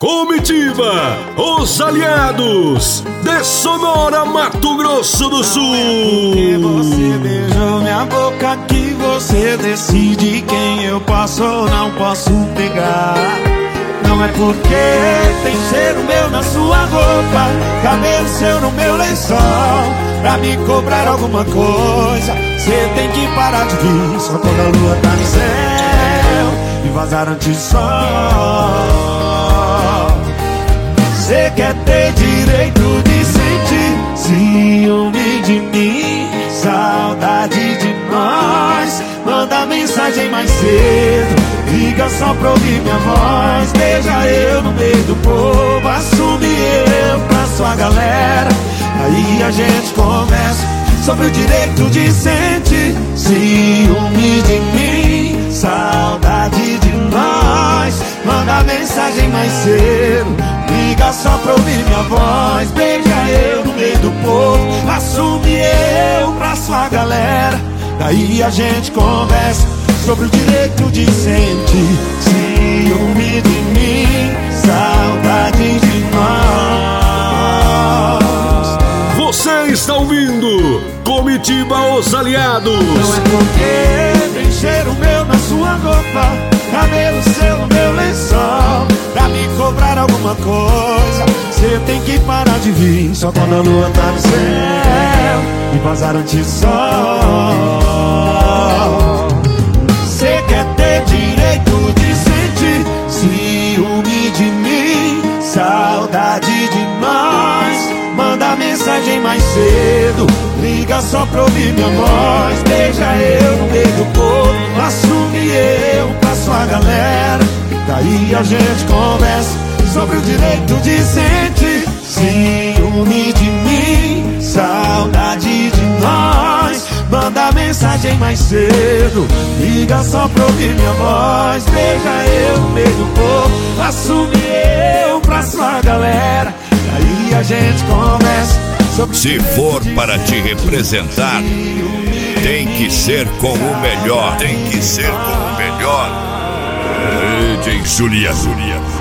Comitiva, os aliados de Sonora, Mato Grosso do Sul. Porque você beijou minha boca que você decide quem eu posso ou não posso pegar. Não é porque tem cheiro meu na sua roupa, cabelo seu no meu lençol, pra me cobrar alguma coisa. Cê tem que parar de vir só quando a lua tá no céu e vazar antes do sol. Cê quer ter direito de sentir ciúme de mim, saudade de nós. Manda mensagem mais cedo, liga só pra ouvir minha voz. Beija eu no meio do povo, assume eu pra sua galera. Aí a gente conversa sobre o direito de sentir ciúme de mim, saudade de nós. Manda mensagem mais cedo, liga só pra ouvir minha voz. Beija eu no meio do povo, assume eu pra sua galera. Daí a gente conversa sobre o direito de sentir ciúme de mim, saudade de nós. Você está ouvindo Comitiva, os aliados. Não é porque tem cheiro meu na sua roupa, cabelo seu no meu lençol, pra me cobrar alguma coisa. Cê tem que parar de vir só quando a lua tá no céu e vazar antes do sol. Cê quer ter direito de sentir ciúme de mim, saudade de nós. Manda mensagem mais cedo, liga só pra ouvir minha voz. Beija eu no meio do povo, assume eu pra sua galera. Daí a gente conversa sobre o direito de sentir ciúme de mim, saudade de nós. Manda mensagem mais cedo, liga só pra ouvir minha voz. Beija eu no meio do povo, assume eu pra sua galera. Aí a gente conversa sobre. Se for para te representar, tem que ser com o melhor. Tem que ser com o melhor. DJ Julia.